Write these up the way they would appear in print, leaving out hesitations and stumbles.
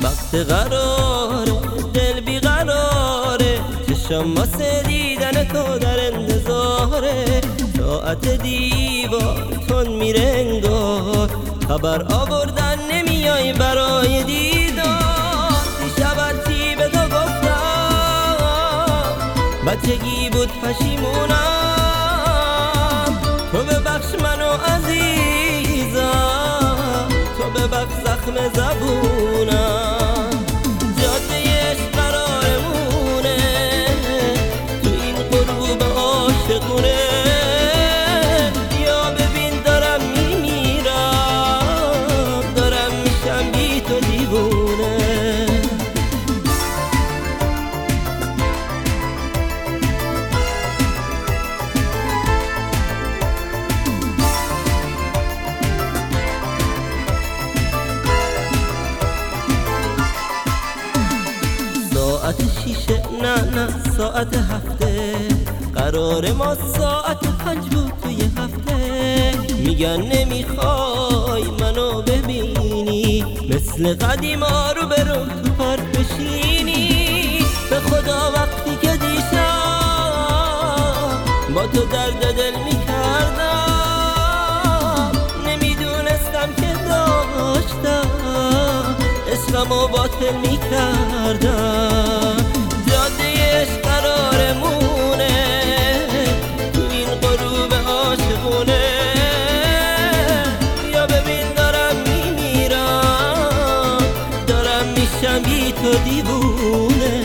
وقت قراره دل بیقراره، چشم واسه دیدن تو در انتظاره. ساعت دیوار تون میره انگار، خبر آوردن نمیای برای دیدار. دیشب چی به تو گفتم، بچگی بود پشیمونم. تو ببخش منو عزیزم، تو ببخش زخم زبونم. جاده عشق قرارمونه، تو این غروب عاشقونه. یا ببین دارم میمیرم، دارم میشم بی تو دیوونه. ساعت 6 نه ساعت 7، قرار ما ساعت 5 بود توی هفته. میگن نمیخوای منو ببینی، مثل قدیما رو برو تو پارک بشینی. به خدا وقتی که دیشب با تو درد دل میکردم، نمیدونستم که داشتم عشقمو باطل میکردم. جاده عشق قرارمونه، تو این غروب عاشقونه. یا ببین دارم میمیرم، دارم میشم بی تو دیوونه.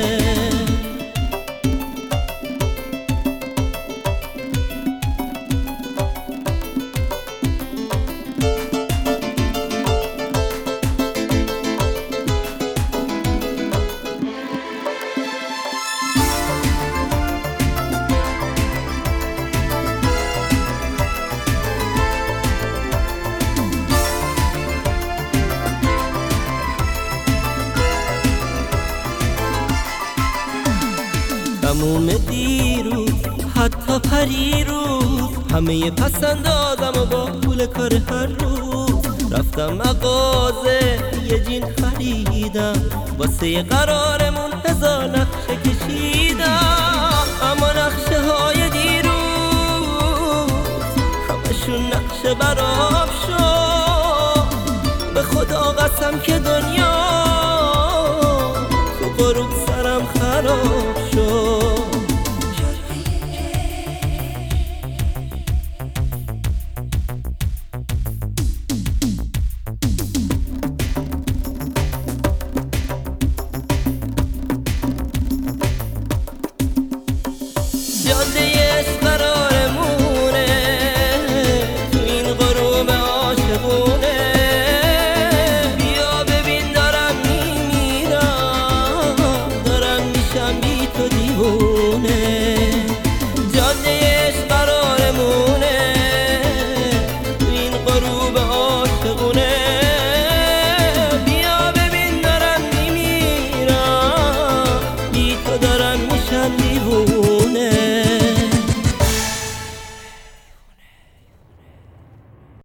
تموم دیروز حتی پریروز، همه پسندازم و با پول کار هر روز. رفتم مغازه یه جین خریدم، واسه قرارمون 1000 نقشه کشیدم. اما نقشه های دیروز همشون نقشه برام شد. به خدا قسم که دنیا تو غروب